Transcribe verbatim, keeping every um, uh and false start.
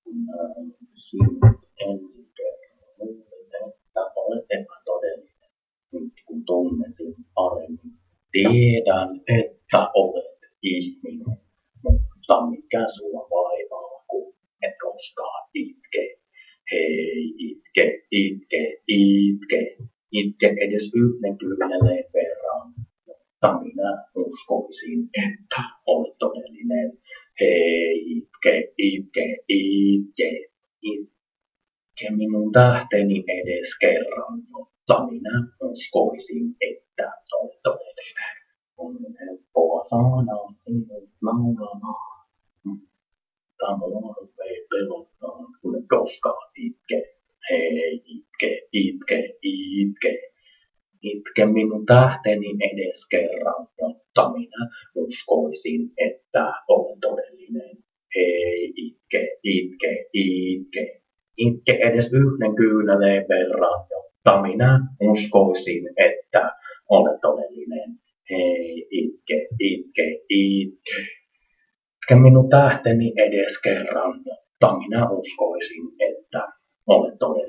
Sinut ensin kerran luulin, että olet epätodellinen. Nyt kun tunnesin paremmin, tiedän, että olet ihminen. Mutta mikä sua vaivaa, kun et koskaan itke? Hei, itke, itke, itke. Itke edes yhden kyyneleen verran. Mutta minä uskoisin, että olet todellinen. Hei, itke, itke, itke. Itke minun tähteni edes kerran, jotta minä uskoisin, että olet todellinen. On helppoa saada sinut nauramaan, mutta mua ei pelottaa, kun et koskaan itke. Hei, itke, itke, itke. Itke minun tähteni edes kerran, jotta minä uskoisin, että olen todellinen. Hei, itke, itke, itke. Itke edes yhden kyynäleen verran, jotta minä uskoisin, että olen todellinen. Hei, itke, itke, itke. Itke minun tähteni edes kerran, jotta minä uskoisin, että olen todellinen.